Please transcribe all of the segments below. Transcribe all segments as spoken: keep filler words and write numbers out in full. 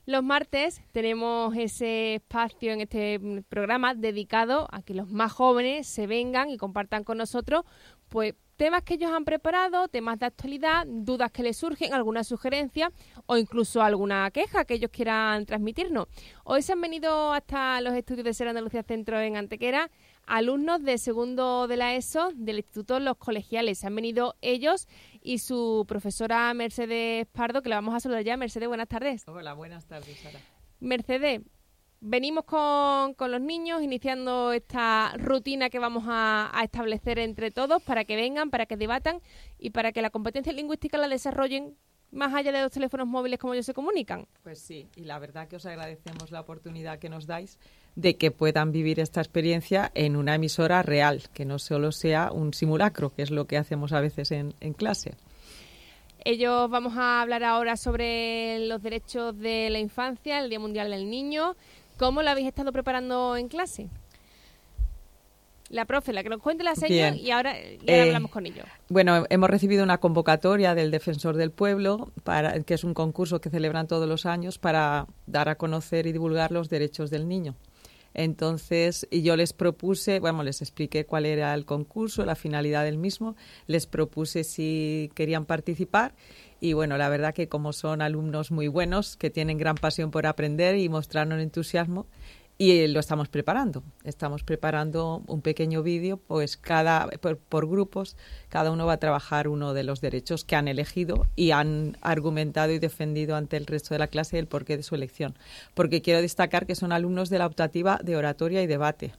Los martes tenemos ese espacio en este programa dedicado a que los más jóvenes se vengan y compartan con nosotros pues temas que ellos han preparado, temas de actualidad, dudas que les surgen, alguna sugerencia o incluso alguna queja que ellos quieran transmitirnos. Hoy se han venido hasta los estudios de Ser Andalucía Centro en Antequera alumnos de segundo de la ESO del Instituto Los Colegiales. Se han venido ellos y su profesora Mercedes Pardo, que la vamos a saludar ya. Mercedes, buenas tardes. Hola, buenas tardes, Sara. Mercedes, venimos con, con los niños iniciando esta rutina que vamos a, a establecer entre todos para que vengan, para que debatan y para que la competencia lingüística la desarrollen más allá de los teléfonos móviles como ellos se comunican. Pues sí, y la verdad que os agradecemos la oportunidad que nos dais de que puedan vivir esta experiencia en una emisora real, que no solo sea un simulacro, que es lo que hacemos a veces en, en clase. Ellos vamos a hablar ahora sobre los derechos de la infancia, el Día Mundial del Niño. ¿Cómo lo habéis estado preparando en clase? La profe, la que nos cuente la seña y ahora, y ahora eh, hablamos con ellos. Bueno, hemos recibido una convocatoria del Defensor del Pueblo, para, que es un concurso que celebran todos los años para dar a conocer y divulgar los derechos del niño. Entonces, y yo les propuse, bueno, les expliqué cuál era el concurso, la finalidad del mismo, les propuse si querían participar y bueno, la verdad que como son alumnos muy buenos, que tienen gran pasión por aprender y mostraron entusiasmo, y lo estamos preparando. Estamos preparando un pequeño vídeo, pues cada por, por grupos, cada uno va a trabajar uno de los derechos que han elegido y han argumentado y defendido ante el resto de la clase el porqué de su elección. Porque quiero destacar que son alumnos de la optativa de oratoria y debate.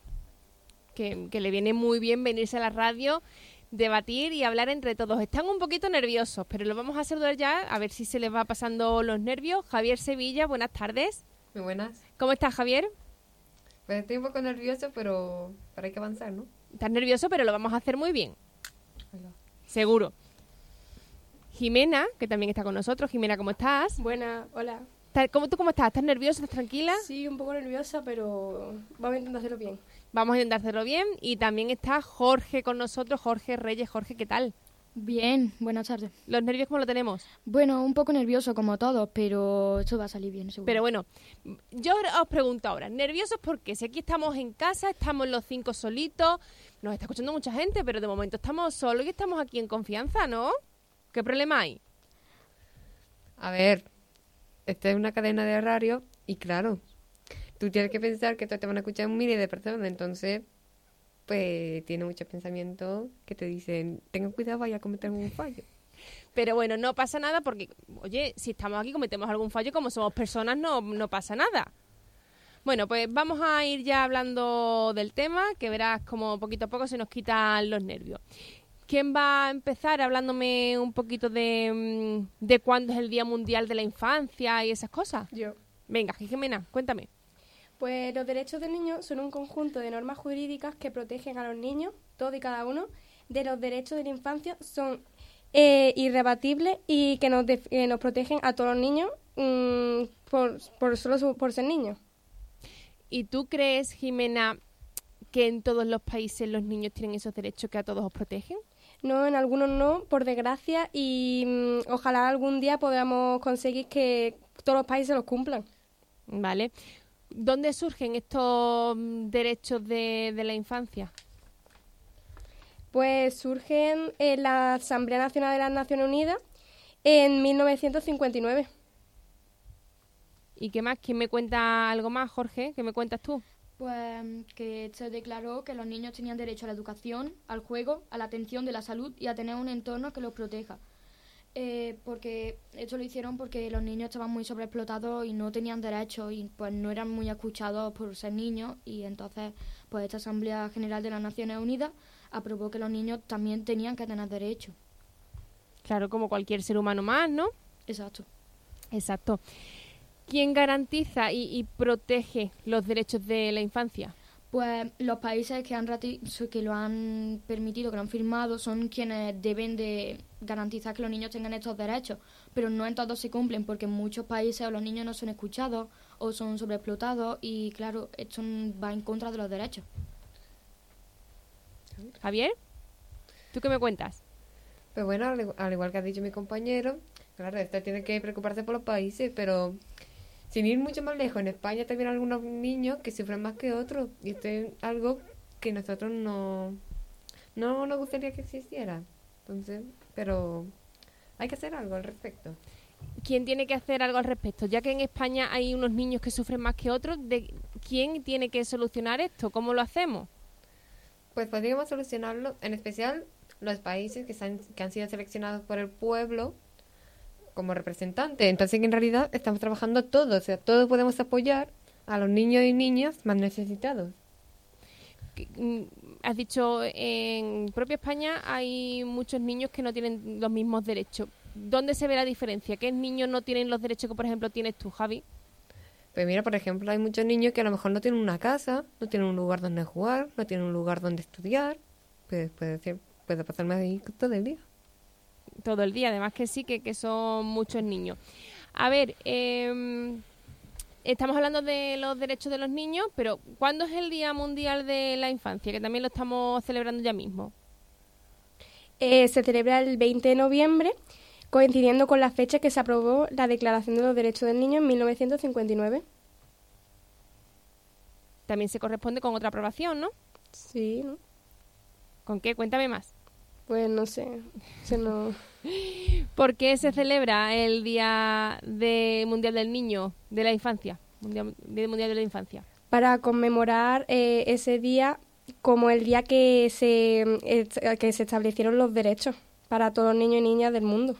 Que, que le viene muy bien venirse a la radio, debatir y hablar entre todos. Están un poquito nerviosos, pero lo vamos a saludar ya, a ver si se les va pasando los nervios. Javier Sevilla, buenas tardes. Muy buenas. ¿Cómo estás, Javier? Pues estoy un poco nervioso, pero, pero hay que avanzar, ¿no? Estás nervioso, pero lo vamos a hacer muy bien. Hola. Seguro. Jimena, que también está con nosotros. Jimena, ¿cómo estás? Buena, hola. ¿Cómo, ¿Tú cómo estás? ¿Estás nerviosa? ¿Estás tranquila? Sí, un poco nerviosa, pero vamos a intentar hacerlo bien. Vamos a intentar hacerlo bien. Y también está Jorge con nosotros. Jorge Reyes. Jorge, ¿qué tal? Bien, buenas tardes. ¿Los nervios cómo lo tenemos? Bueno, un poco nervioso como todos, pero esto va a salir bien, seguro. Pero bueno, yo os pregunto ahora, ¿nerviosos por qué? Si aquí estamos en casa, estamos los cinco solitos, nos está escuchando mucha gente, pero de momento estamos solos y estamos aquí en confianza, ¿no? ¿Qué problema hay? A ver, esta es una cadena de radio y claro, tú tienes que pensar que te van a escuchar un miles de personas, entonces pues tiene muchos pensamientos que te dicen, tengan cuidado, vaya a cometer un fallo. Pero bueno, no pasa nada porque, oye, si estamos aquí cometemos algún fallo, como somos personas no, no pasa nada. Bueno, pues vamos a ir ya hablando del tema, que verás como poquito a poco se nos quitan los nervios. ¿Quién va a empezar hablándome un poquito de, de cuándo es el Día Mundial de la Infancia y esas cosas? Yo. Venga, Jimena, cuéntame. Pues los derechos del niño son un conjunto de normas jurídicas que protegen a los niños, todos y cada uno, de los derechos de la infancia, son eh, irrebatibles y que nos, def- eh, nos protegen a todos los niños mmm, por, por solo su- por ser niños. ¿Y tú crees, Jimena, que en todos los países los niños tienen esos derechos que a todos os protegen? No, en algunos no, por desgracia, y mmm, ojalá algún día podamos conseguir que todos los países los cumplan. Vale. ¿Dónde surgen estos derechos de, de la infancia? Pues surgen en la Asamblea Nacional de las Naciones Unidas en mil novecientos cincuenta y nueve. ¿Y qué más? ¿Quién me cuenta algo más, Jorge? ¿Qué me cuentas tú? Pues que se declaró que los niños tenían derecho a la educación, al juego, a la atención de la salud y a tener un entorno que los proteja. Eh, porque esto lo hicieron porque los niños estaban muy sobreexplotados y no tenían derechos y pues no eran muy escuchados por ser niños, y entonces pues esta Asamblea General de las Naciones Unidas aprobó que los niños también tenían que tener derechos. Claro, como cualquier ser humano más, ¿no? Exacto. Exacto. ¿Quién garantiza y, y protege los derechos de la infancia? Pues los países que han rati- que lo han permitido, que lo han firmado, son quienes deben de garantizar que los niños tengan estos derechos, pero no en todos se cumplen, porque en muchos países los niños no son escuchados o son sobreexplotados y claro, esto va en contra de los derechos. Javier, ¿tú qué me cuentas? Pues bueno, al, al igual que ha dicho mi compañero, claro, este tiene que preocuparse por los países, pero sin ir mucho más lejos, en España también hay algunos niños que sufren más que otros. Y esto es algo que nosotros no, no nos gustaría que existiera. Entonces, pero hay que hacer algo al respecto. ¿Quién tiene que hacer algo al respecto? Ya que en España hay unos niños que sufren más que otros, ¿de quién tiene que solucionar esto? ¿Cómo lo hacemos? Pues podríamos solucionarlo, en especial los países que, se han, que han sido seleccionados por el pueblo como representantes. Entonces, en realidad, estamos trabajando todos. O sea, todos podemos apoyar a los niños y niñas más necesitados. Has dicho, en propia España hay muchos niños que no tienen los mismos derechos. ¿Dónde se ve la diferencia? ¿Qué niños no tienen los derechos que, por ejemplo, tienes tú, Javi? Pues mira, por ejemplo, hay muchos niños que a lo mejor no tienen una casa, no tienen un lugar donde jugar, no tienen un lugar donde estudiar. Pues puede, ser, puede pasarme ahí todo el día. Todo el día, además que sí, que, que son muchos niños. A ver, eh, estamos hablando de los derechos de los niños, pero ¿cuándo es el Día Mundial de la Infancia? Que también lo estamos celebrando ya mismo. Eh, se celebra el veinte de noviembre, coincidiendo con la fecha que se aprobó la Declaración de los Derechos del Niño en mil novecientos cincuenta y nueve. También se corresponde con otra aprobación, ¿no? Sí, ¿no? ¿Con qué? Cuéntame más. Pues no sé, se no... ¿Por qué se celebra el Día de Mundial del Niño, de la Infancia? Mundial, Día Mundial de la Infancia. Para conmemorar eh, ese día como el día que se, eh, que se establecieron los derechos para todos los niños y niñas del mundo.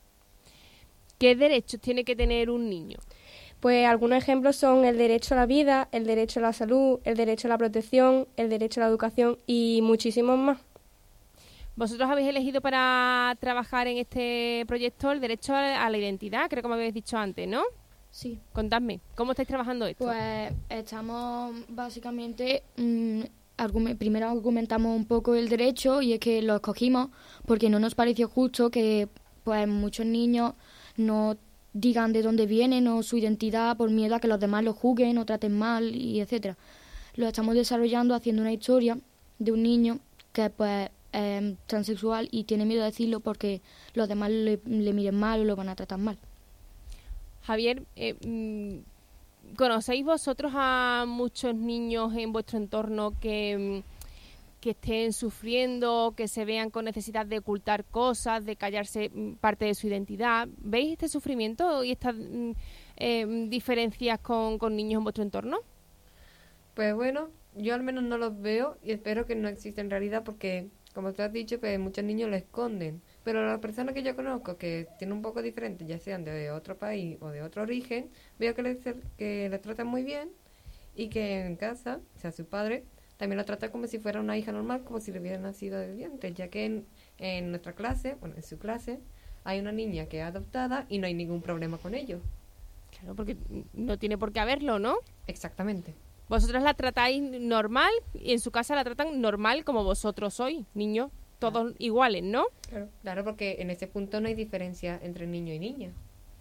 ¿Qué derechos tiene que tener un niño? Pues algunos ejemplos son el derecho a la vida, el derecho a la salud, el derecho a la protección, el derecho a la educación y muchísimos más. Vosotros habéis elegido para trabajar en este proyecto el derecho a la identidad, creo que me habéis dicho antes, ¿no? Sí. Contadme, ¿cómo estáis trabajando esto? Pues estamos básicamente... Mmm, argument- primero argumentamos un poco el derecho y es que lo escogimos porque no nos pareció justo que pues muchos niños no digan de dónde vienen o su identidad por miedo a que los demás lo juzguen o traten mal y etcétera. Lo estamos desarrollando haciendo una historia de un niño que pues es transexual y tiene miedo de decirlo porque los demás le, le miren mal o lo van a tratar mal. Javier, eh, ¿conocéis vosotros a muchos niños en vuestro entorno que, que estén sufriendo, que se vean con necesidad de ocultar cosas, de callarse parte de su identidad? ¿Veis este sufrimiento y estas eh, diferencias con, con niños en vuestro entorno? Pues bueno, yo al menos no los veo y espero que no exista en realidad porque, como tú has dicho, pues muchos niños lo esconden. Pero las personas que yo conozco que tienen un poco diferente, ya sean de otro país o de otro origen, veo que les, que les tratan muy bien y que en casa, o sea, su padre, también lo trata como si fuera una hija normal, como si le hubiera nacido de dientes, ya que en, en nuestra clase, bueno, en su clase, hay una niña que es adoptada y no hay ningún problema con ello. Claro, porque no tiene por qué haberlo, ¿no? Exactamente. Vosotros la tratáis normal y en su casa la tratan normal como vosotros sois, niños, todos claro. iguales, ¿no? Claro, claro, porque en ese punto no hay diferencia entre niño y niña.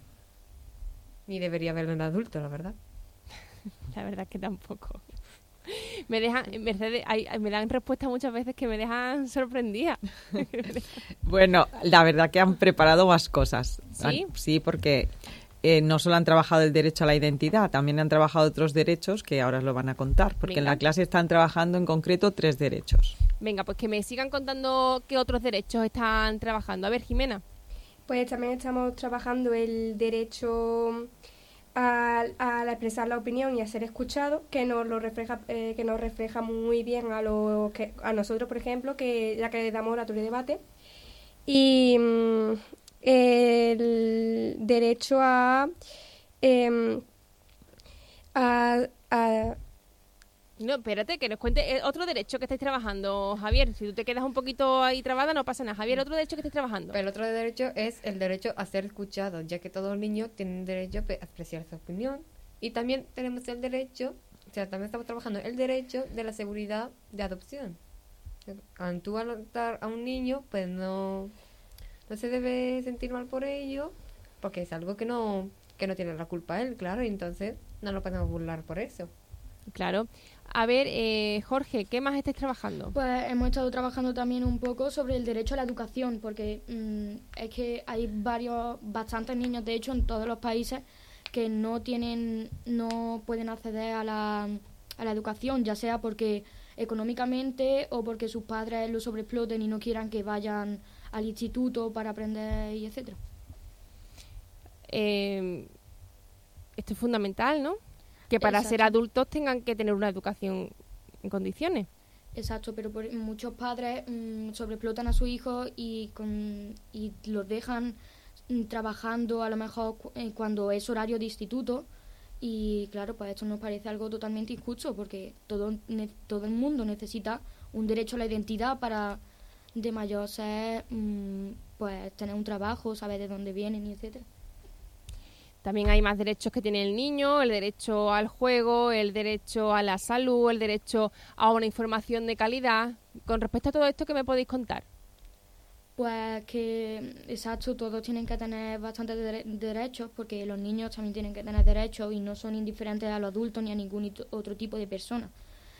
Ni debería haberlo en adulto, la verdad. La verdad es que tampoco. Me dejan, Mercedes, hay, me dan respuestas muchas veces que me dejan sorprendida. Bueno, la verdad que han preparado más cosas. ¿Sí? Sí, porque eh, no solo han trabajado el derecho a la identidad, también han trabajado otros derechos que ahora os lo van a contar, porque Venga. En la clase están trabajando en concreto tres derechos. Venga, pues que me sigan contando qué otros derechos están trabajando. A ver, Jimena. Pues también estamos trabajando el derecho a, a expresar la opinión y a ser escuchado, que nos lo refleja, eh, que nos refleja muy bien a lo que a nosotros, por ejemplo, que ya que damos oratorio y debate. Y mm, el derecho a, eh, a, a No, espérate, que nos cuente eh, otro derecho que estáis trabajando, Javier. Si tú te quedas un poquito ahí trabada, no pasa nada. Javier, otro derecho que estáis trabajando. El otro derecho es el derecho a ser escuchado, ya que todos los niños tienen derecho a expresar su opinión. Y también tenemos el derecho, o sea, también estamos trabajando el derecho de la seguridad de adopción. Al tú adoptar a un niño, pues no, no se debe sentir mal por ello, porque es algo que no, que no tiene la culpa él, claro, y entonces no nos podemos burlar por eso. Claro. A ver, eh, Jorge, ¿qué más estáis trabajando? Pues hemos estado trabajando también un poco sobre el derecho a la educación, porque mmm, es que hay varios, bastantes niños, de hecho, en todos los países que no tienen, no pueden acceder a la, a la educación, ya sea porque económicamente o porque sus padres lo sobreexploten y no quieran que vayan al instituto para aprender y etcétera. Eh, esto es fundamental, ¿no? Que para Exacto. ser adultos tengan que tener una educación en condiciones. Exacto, pero por, muchos padres mmm, sobreexplotan a sus hijos y, con, y los dejan mmm, trabajando a lo mejor cu- eh, cuando es horario de instituto. Y claro, pues esto nos parece algo totalmente injusto porque todo, ne- todo el mundo necesita un derecho a la identidad para de mayor ser, mmm, pues tener un trabajo, saber de dónde vienen y etcétera. También hay más derechos que tiene el niño, el derecho al juego, el derecho a la salud, el derecho a una información de calidad. Con respecto a todo esto, ¿qué me podéis contar? Pues que, exacto, todos tienen que tener bastantes dere- derechos porque los niños también tienen que tener derechos y no son indiferentes a los adultos ni a ningún ito- otro tipo de persona.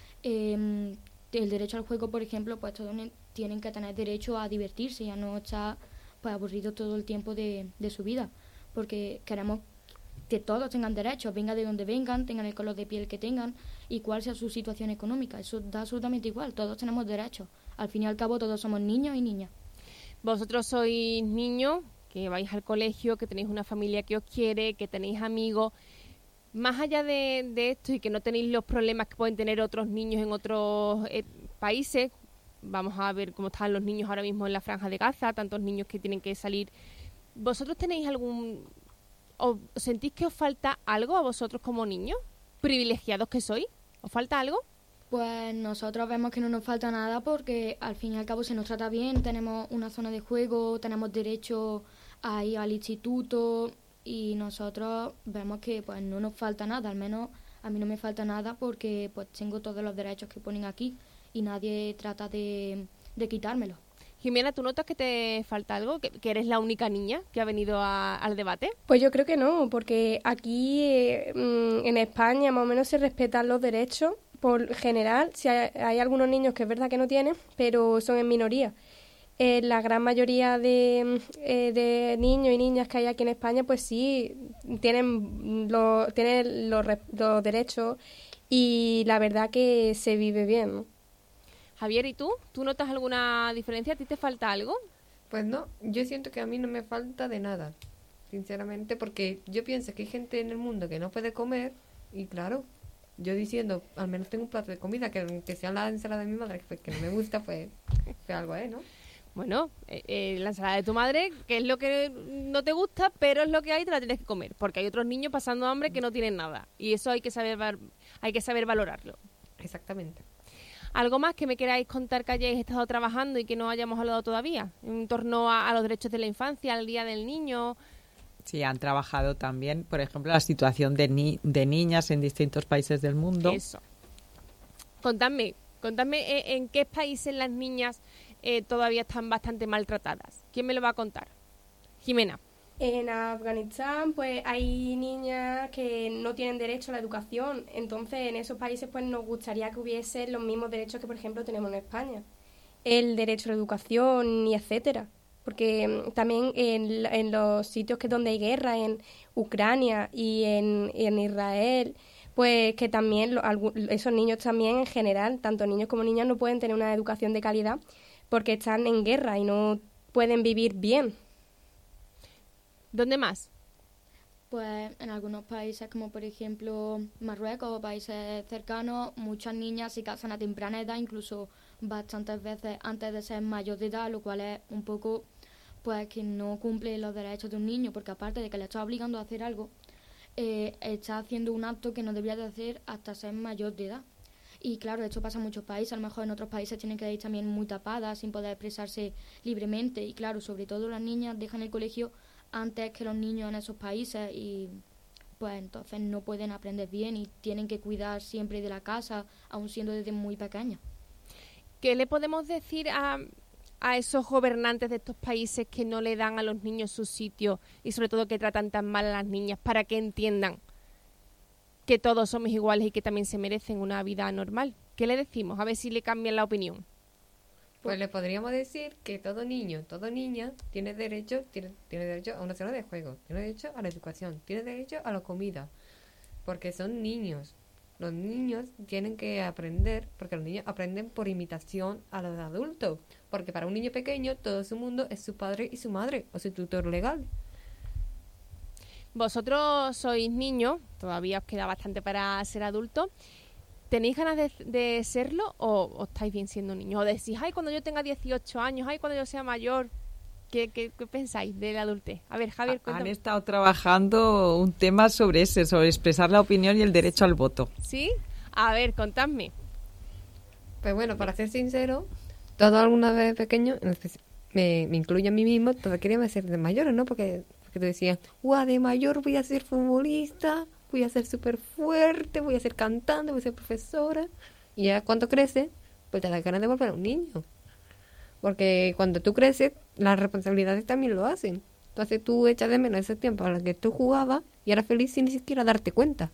Eh, el derecho al juego, por ejemplo, pues todos ne- tienen que tener derecho a divertirse y a no estar pues, aburridos todo el tiempo de, de su vida, porque queremos que todos tengan derechos, venga de donde vengan, tengan el color de piel que tengan y cuál sea su situación económica. Eso da absolutamente igual, todos tenemos derechos. Al fin y al cabo todos somos niños y niñas. Vosotros sois niños, que vais al colegio, que tenéis una familia que os quiere, que tenéis amigos. Más allá de, de esto y que no tenéis los problemas que pueden tener otros niños en otros eh, países, vamos a ver cómo están los niños ahora mismo en la Franja de Gaza, tantos niños que tienen que salir. ¿Vosotros tenéis algún... o sentís que os falta algo a vosotros como niños? ¿Privilegiados que sois? ¿Os falta algo? Pues nosotros vemos que no nos falta nada porque al fin y al cabo se nos trata bien, tenemos una zona de juego, tenemos derecho a ir al instituto y nosotros vemos que pues no nos falta nada, al menos a mí no me falta nada porque pues tengo todos los derechos que ponen aquí y nadie trata de, de quitármelos. Jimena, ¿tú notas que te falta algo? ¿Que, que eres la única niña que ha venido a- al debate? Pues yo creo que no, porque aquí eh, mm, en España más o menos se respetan los derechos por general. Si hay, hay algunos niños que es verdad que no tienen, pero son en minoría. Eh, la gran mayoría de, eh, de niños y niñas que hay aquí en España, pues sí, tienen, lo, tienen los, re- los derechos y la verdad que se vive bien, ¿no? Javier, ¿y tú? ¿Tú notas alguna diferencia? ¿A ti te falta algo? Pues no, yo siento que a mí no me falta de nada, sinceramente, porque yo pienso que hay gente en el mundo que no puede comer y claro, yo diciendo, al menos tengo un plato de comida, que, que sea la ensalada de mi madre, pues, que no me gusta, pues, pues algo es, ¿no? Bueno, eh, eh, la ensalada de tu madre, que es lo que no te gusta, pero es lo que hay, te la tienes que comer, porque hay otros niños pasando hambre que no tienen nada, y eso hay que saber val- hay que saber valorarlo. Exactamente. ¿Algo más que me queráis contar que hayáis estado trabajando y que no hayamos hablado todavía? En torno a, a los derechos de la infancia, al Día del Niño. Sí, han trabajado también, por ejemplo, la situación de, ni- de niñas en distintos países del mundo. Eso. Contadme, contadme eh, en qué países las niñas eh, todavía están bastante maltratadas. ¿Quién me lo va a contar? Jimena. En Afganistán, pues hay niñas que no tienen derecho a la educación. Entonces, en esos países, pues nos gustaría que hubiese los mismos derechos que, por ejemplo, tenemos en España. El derecho a la educación y etcétera. Porque mm, también en, la- en los sitios que donde hay guerra, en Ucrania y en, en Israel, pues que también lo- algu- esos niños también en general, tanto niños como niñas, no pueden tener una educación de calidad porque están en guerra y no pueden vivir bien. ¿Dónde más? Pues en algunos países como por ejemplo Marruecos o países cercanos, muchas niñas se casan a temprana edad, incluso bastantes veces antes de ser mayor de edad, lo cual es un poco pues que no cumple los derechos de un niño, porque aparte de que le está obligando a hacer algo, eh, está haciendo un acto que no debería de hacer hasta ser mayor de edad. Y claro, esto pasa en muchos países, a lo mejor en otros países tienen que ir también muy tapadas, sin poder expresarse libremente, y claro, sobre todo las niñas dejan el colegio antes que los niños en esos países y pues entonces no pueden aprender bien y tienen que cuidar siempre de la casa, aun siendo desde muy pequeñas. ¿Qué le podemos decir a, a esos gobernantes de estos países que no le dan a los niños su sitio y sobre todo que tratan tan mal a las niñas para que entiendan que todos somos iguales y que también se merecen una vida normal? ¿Qué le decimos? A ver si le cambian la opinión. Pues le podríamos decir que todo niño, toda niña tiene derecho, tiene, tiene derecho a una zona de juego, tiene derecho a la educación, tiene derecho a la comida, porque son niños. Los niños tienen que aprender, porque los niños aprenden por imitación a los adultos, porque para un niño pequeño todo su mundo es su padre y su madre, o su tutor legal. Vosotros sois niños, todavía os queda bastante para ser adultos. ¿Tenéis ganas de, de serlo o, o estáis bien siendo niños? ¿O decís, ay, cuando yo tenga dieciocho años, ay, cuando yo sea mayor? ¿Qué, qué, qué pensáis de la adultez? A ver, Javier, cuéntame. Han estado trabajando un tema sobre ese, sobre expresar la opinión y el derecho al voto. ¿Sí? A ver, contadme. Pues bueno, para ser sincero, todo alguna vez pequeño, me, me incluyo a mí mismo, todo quería ser de mayor, ¿no? Porque, porque tú decías, guau, de mayor voy a ser futbolista, voy a ser súper fuerte, voy a ser cantante, voy a ser profesora. Y ya cuando creces, pues te da ganas de volver a un niño. Porque cuando tú creces, las responsabilidades también lo hacen. Entonces tú echas de menos ese tiempo a la que tú jugabas y eras feliz sin ni siquiera darte cuenta.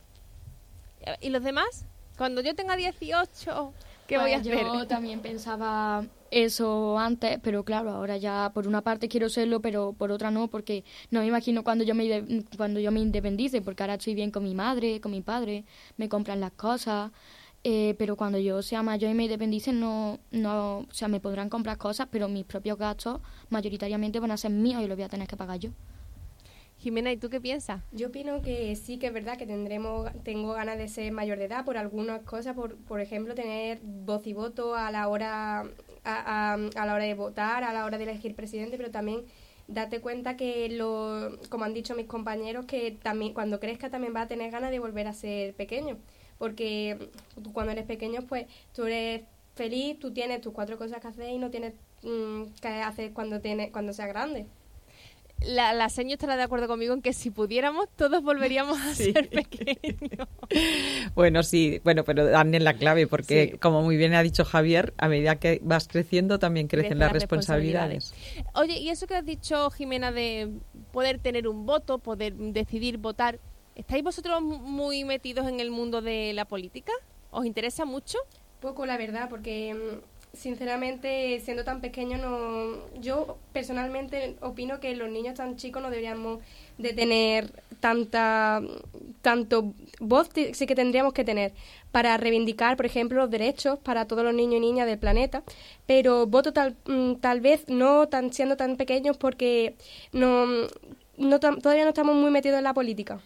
¿Y los demás? Cuando yo tenga dieciocho, ¿qué Pues voy a hacer? Yo también pensaba eso antes, pero claro, ahora ya por una parte quiero serlo, pero por otra no, porque no me imagino cuando yo me ide- cuando yo me independice, porque ahora estoy bien con mi madre, con mi padre, me compran las cosas, eh, pero cuando yo sea mayor y me independice, no, no, o sea, me podrán comprar cosas, pero mis propios gastos mayoritariamente van a ser míos y los voy a tener que pagar yo. Jimena, ¿y tú qué piensas? Yo opino que sí que es verdad que tendremos, tengo ganas de ser mayor de edad por algunas cosas, por, por ejemplo, tener voz y voto a la hora a, a, a la hora de votar, a la hora de elegir presidente, pero también date cuenta que, lo, como han dicho mis compañeros, que también cuando crezca también va a tener ganas de volver a ser pequeño, porque tú cuando eres pequeño, pues tú eres feliz, tú tienes tus cuatro cosas que hacer y no tienes mmm, que hacer cuando, tiene, cuando seas grande. La, la seño estará de acuerdo conmigo en que si pudiéramos todos volveríamos a Sí. ser pequeños. Bueno, sí, bueno, pero dan en la clave, porque Sí. como muy bien ha dicho Javier, a medida que vas creciendo también crecen Crecen las las responsabilidades. Oye, y eso que has dicho, Jimena, de poder tener un voto, poder decidir votar, ¿estáis vosotros muy metidos en el mundo de la política? ¿Os interesa mucho? Poco, la verdad, porque mm, sinceramente, siendo tan pequeño, no, yo personalmente opino que los niños tan chicos no deberíamos de tener tanta tanto voz, t- sí que tendríamos que tener para reivindicar, por ejemplo, los derechos para todos los niños y niñas del planeta, pero voto tal mm, tal vez no tan siendo tan pequeños porque no, no tam- todavía no estamos muy metidos en la política.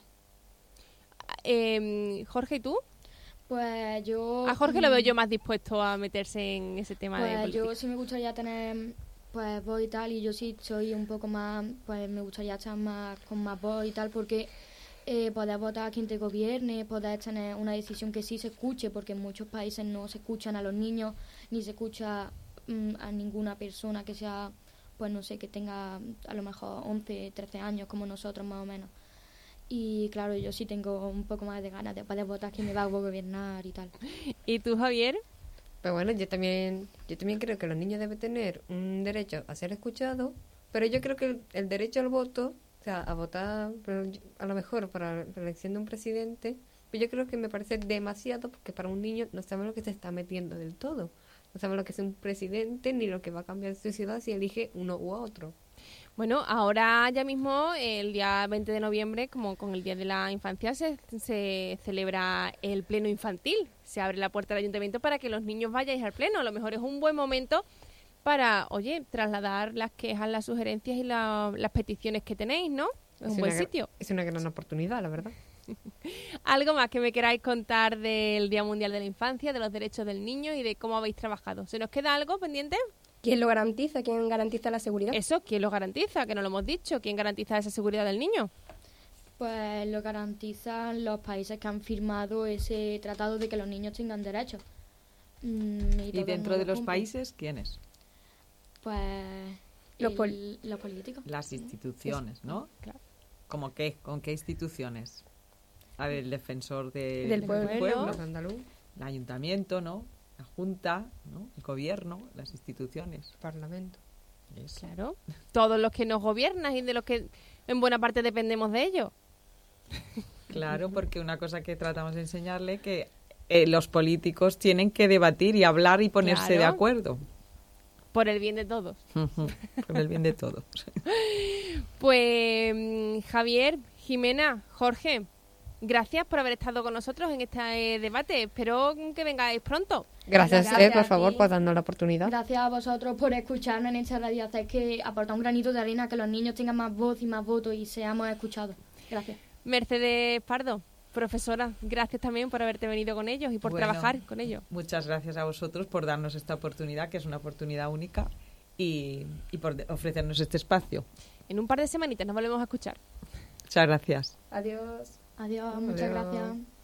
Eh, Jorge, ¿y tú? Pues yo... A Jorge lo veo mm, yo más dispuesto a meterse en ese tema de Pues política. yo sí me gustaría tener pues voz y tal, y yo sí soy un poco más, pues me gustaría estar más con más voz y tal, porque eh, poder votar a quien te gobierne, poder tener una decisión que sí se escuche, porque en muchos países no se escuchan a los niños, ni se escucha mm, a ninguna persona que sea, pues no sé, que tenga a lo mejor once, trece años, como nosotros más o menos. Y claro, yo sí tengo un poco más de ganas de poder votar quién me va a gobernar y tal. ¿Y tú, Javier? Pero bueno, yo también, yo también creo que los niños deben tener un derecho a ser escuchados, pero yo creo que el, el derecho al voto, o sea, a votar, pero yo- a lo mejor para la elección de un presidente, pues yo creo que me parece demasiado, porque para un niño no sabe lo que se está metiendo del todo. No sabe lo que es un presidente ni lo que va a cambiar su ciudad si elige uno u otro. Bueno, ahora ya mismo, el día veinte de noviembre, como con el Día de la Infancia, se, se celebra el pleno infantil. Se abre la puerta del ayuntamiento para que los niños vayáis al pleno. A lo mejor es un buen momento para, oye, trasladar las quejas, las sugerencias y la- las peticiones que tenéis, ¿no? Es un buen una, gra- sitio. Es una gran oportunidad, la verdad. ¿Algo más que me queráis contar del Día Mundial de la Infancia, de los derechos del niño y de cómo habéis trabajado? ¿Se nos queda algo pendiente? ¿Quién lo garantiza? ¿Quién garantiza la seguridad? Eso, ¿quién lo garantiza? Que no lo hemos dicho. ¿Quién garantiza esa seguridad del niño? Pues lo garantizan los países que han firmado ese tratado de que los niños tengan derechos. Mm, Y todos dentro no de lo los cumplen. países, ¿quiénes? Pues Los el- pol- los políticos. Las instituciones, ¿no? Claro. ¿Cómo qué? ¿Con qué instituciones? A ver, el defensor de- Del pueblo. Los andaluz, el ayuntamiento, ¿no? La junta, ¿no? El gobierno, las instituciones. parlamento. Eso. Claro. Todos los que nos gobiernan y de los que en buena parte dependemos de ellos. Claro, porque una cosa que tratamos de enseñarle que eh, los políticos tienen que debatir y hablar y ponerse Claro. de acuerdo. Por el bien de todos. Por el bien de todos. Pues Javier, Jimena, Jorge, gracias por haber estado con nosotros en este eh, debate. Espero que vengáis pronto. Gracias, Gracias eh, por a favor, ti. por darnos la oportunidad. Gracias a vosotros por escucharnos en esta radio. Hacéis que aporta un granito de arena, que los niños tengan más voz y más voto y seamos escuchados. Gracias. Mercedes Pardo, profesora, gracias también por haberte venido con ellos y por Bueno, trabajar con ellos. Muchas gracias a vosotros por darnos esta oportunidad, que es una oportunidad única, y, y por de- ofrecernos este espacio. En un par de semanitas nos volvemos a escuchar. Muchas gracias. Adiós. Adiós, muchas Adiós. gracias.